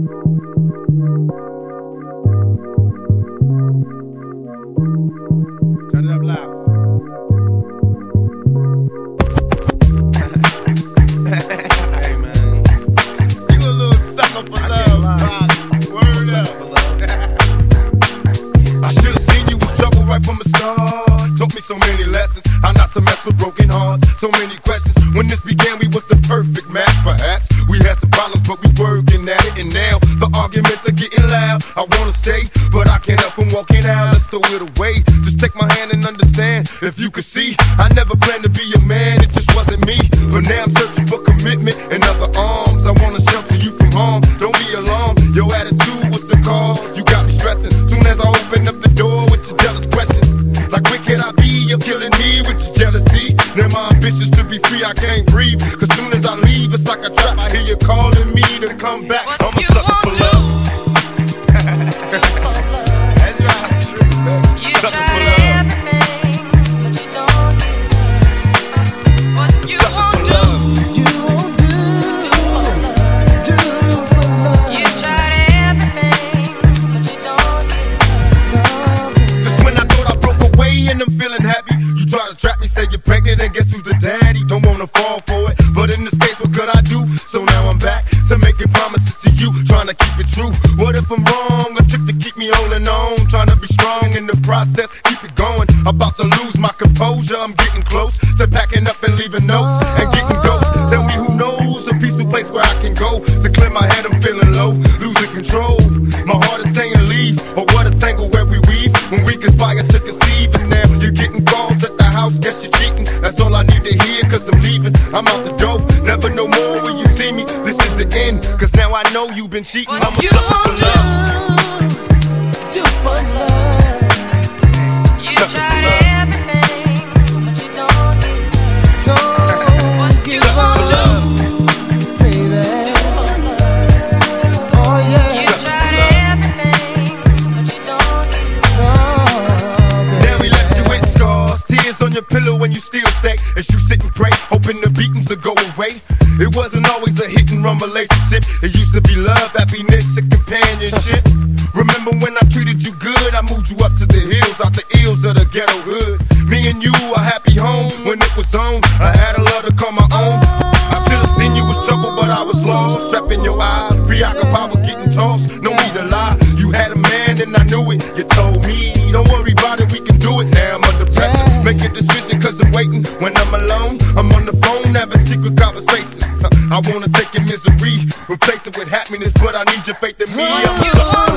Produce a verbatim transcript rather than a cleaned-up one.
Turn it up loud. Hey man, you a little sucker for love, Rock. Word up. I should've seen you was trouble right from the start. Taught me so many lessons, how not to mess with broken hearts. So many questions. When this began, we was the perfect match. Perhaps we had some problems, but we working at it. And now the arguments are getting loud. I wanna stay, but I can't help from walking out. Let's throw it away. Just take my hand and understand. If you could see, I never planned to be a man. It just wasn't me. But now I'm searching for commitment and other arms. I wanna shelter you from harm. Don't be alarmed. Your attitude was the cause. You got me stressing. Soon as I open up the door with your jealous questions, like where can I be? You're killing me with your jealousy. Now my ambitions to be free, I can't breathe. Cause soon as I leave, it's like a trap. I hear you calling me to come back. I'm a sucker for love. That's right, true, baby. You Sucker tried for love. everything, but you don't give up. What you Sucker won't for do, love. You won't do, do for love. you tried everything, but you don't give up. Just when I thought I broke away and I'm feeling happy, you try to trap me, say you're pregnant, and guess who's the daddy? Don't wanna fall for it, but in this case, what could I do? So now I'm back to making promises to you, trying to keep it true. What if I'm wrong? A trick to keep me holding on, trying to be strong in the process, keep it going. About to lose my composure, I'm getting close to packing up and leaving notes and getting ghosts. Tell me who knows a peaceful place where I can go to clear my head. I'm feeling low, losing control. My heart is saying leave, or what a tangle where we weave when we conspire to conceive. And now you're getting calls at the house, guess you're cheating. That's all I need to hear, cause I'm leaving. I'm out the door, never no more when you see me. This is the end, cause now I know you've been cheating. What I'm a you sucker for won't do, love. Do for love. you Sucker for tried love. everything, but you don't give up. Don't What you give won't up, do, baby. Oh yeah. you tried everything, but you don't give up. Oh, Now we left you with scars, tears on your pillow when you still stay. As you sit and pray, hoping the beatings will go away. It wasn't always a hit and run relationship. It used to be love, happiness, and companionship. Remember when I treated you good? I moved you up to the hills, out the ills of the ghetto hood. Me and you, a happy home when it was on. I had a love to call my own. I should've seen you was trouble, but I was lost. Trapped in your eyes, preoccupied with getting tossed. No need to lie, you had a man and I knew it. You told me, don't worry about it, we can do it. Now I'm under pressure, make a decision cause I'm waiting. When I'm alone, I'm on the phone, having secret conversations. I wanna take your misery, replace it with happiness, but I need your faith in me. I'm a sucker for